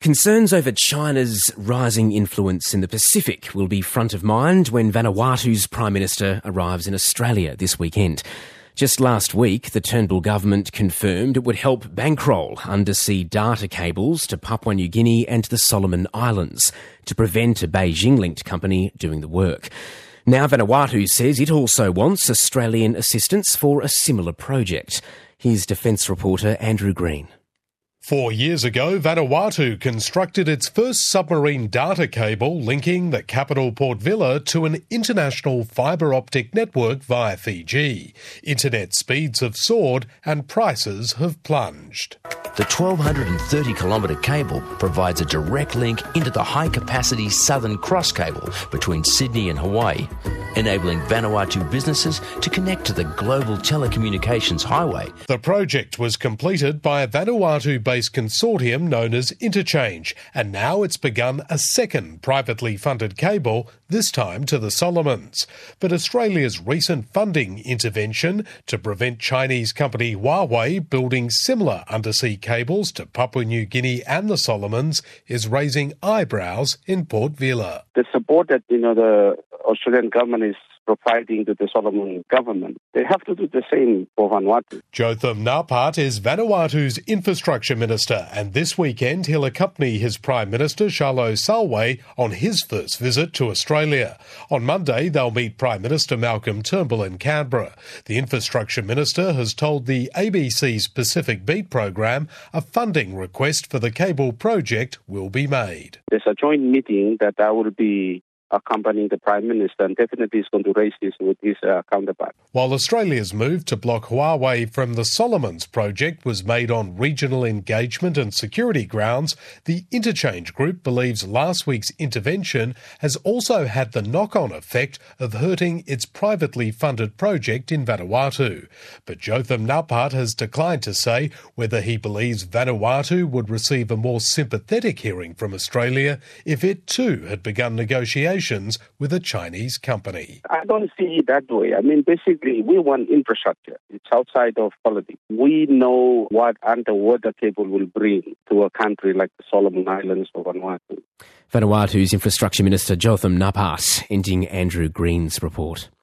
Concerns over China's rising influence in the Pacific will be front of mind when Vanuatu's Prime Minister arrives in Australia this weekend. Just last week, the Turnbull government confirmed it would help bankroll undersea data cables to Papua New Guinea and the Solomon Islands to prevent a Beijing-linked company doing the work. Now Vanuatu says it also wants Australian assistance for a similar project. Here's Defence reporter Andrew Green. 4 years ago, Vanuatu constructed its first submarine data cable linking the capital Port Vila to an international fibre optic network via Fiji. Internet speeds have soared and prices have plunged. The 1,230-kilometre cable provides a direct link into the high-capacity Southern Cross cable between Sydney and Hawaii, enabling Vanuatu businesses to connect to the global telecommunications highway. The project was completed by a Vanuatu-based consortium known as Interchange, and now it's begun a second privately funded cable, this time to the Solomons. But Australia's recent funding intervention to prevent Chinese company Huawei building similar undersea cables to Papua New Guinea and the Solomons is raising eyebrows in Port Vila. The support that the Australian government is providing to the Solomon government, they have to do the same for Vanuatu. Jotham Napat is Vanuatu's infrastructure minister, and this weekend he'll accompany his Prime Minister Charlo Salway on his first visit to Australia. On Monday, they'll meet Prime Minister Malcolm Turnbull in Canberra. The infrastructure minister has told the ABC's Pacific Beat program a funding request for the cable project will be made. There's a joint meeting that I will be accompanying the Prime Minister, and definitely is going to raise this with his counterpart. While Australia's move to block Huawei from the Solomons project was made on regional engagement and security grounds, the Interchange Group believes last week's intervention has also had the knock-on effect of hurting its privately funded project in Vanuatu. But Jotham Napat has declined to say whether he believes Vanuatu would receive a more sympathetic hearing from Australia if it too had begun negotiations with a Chinese company. I don't see it that way. Basically, we want infrastructure. It's outside of politics. We know what underwater cable will bring to a country like the Solomon Islands or Vanuatu. Vanuatu's Infrastructure Minister Jotham Napat ending Andrew Green's report.